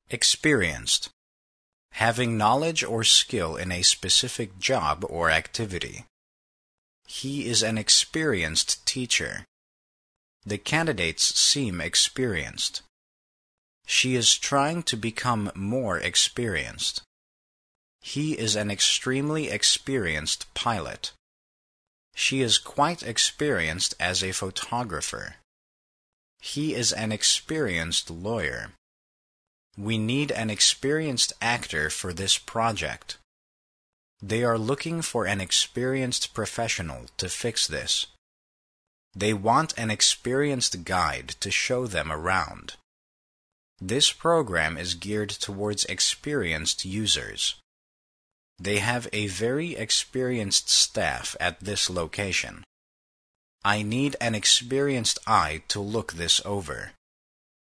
Experienced. Having knowledge or skill in a specific job or activity. He is an experienced teacher. The candidates seem experienced. She is trying to become more experienced. He is an extremely experienced pilot. She is quite experienced as a photographer. He is an experienced lawyer. We need an experienced actor for this project. They are looking for an experienced professional to fix this. They want an experienced guide to show them around. This program is geared towards experienced users. They have a very experienced staff at this location. I need an experienced eye to look this over.